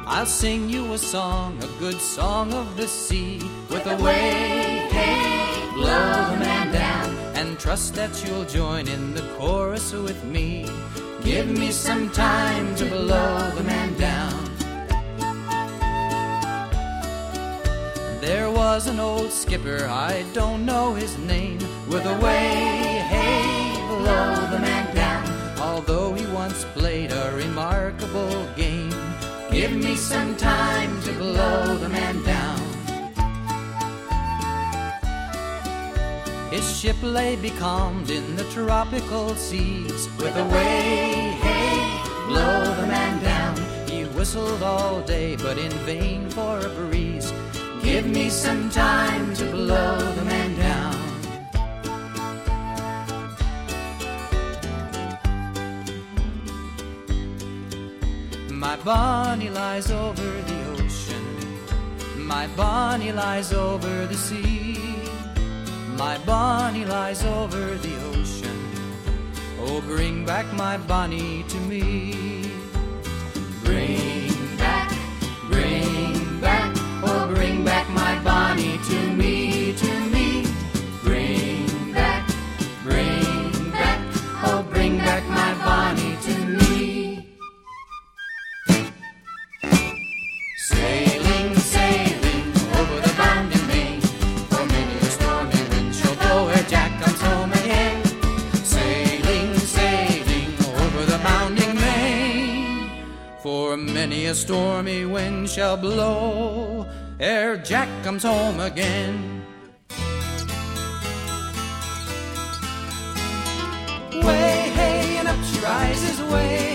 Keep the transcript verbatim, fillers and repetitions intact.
I'll sing you a song, a good song of the sea, with a way, hey, blow the man down, and trust that you'll join in the chorus with me. Give me some time to blow the man down. There was an old skipper, I don't know his name, with a way, hey, blow the man down, although he once played a remarkable game. Give me some time to blow the man down. His ship lay becalmed in the tropical seas, with a way, hey, blow the man down. He whistled all day, but in vain for a breeze. Give me some time to blow the man down. My Bonnie lies over the ocean, my Bonnie lies over the sea, my Bonnie lies over the ocean. Oh, bring back my Bonnie to me. Bring back, bring back, oh, bring back my Bonnie to me, to me. Bring back, bring back, oh, bring back my Bonnie to me. Sailing, sailing over the bounding main, for many a stormy wind shall blow ere Jack comes home again. Sailing, sailing over the bounding main, for many a stormy wind shall blow ere Jack comes home again. Way, hey, and up she rises, way,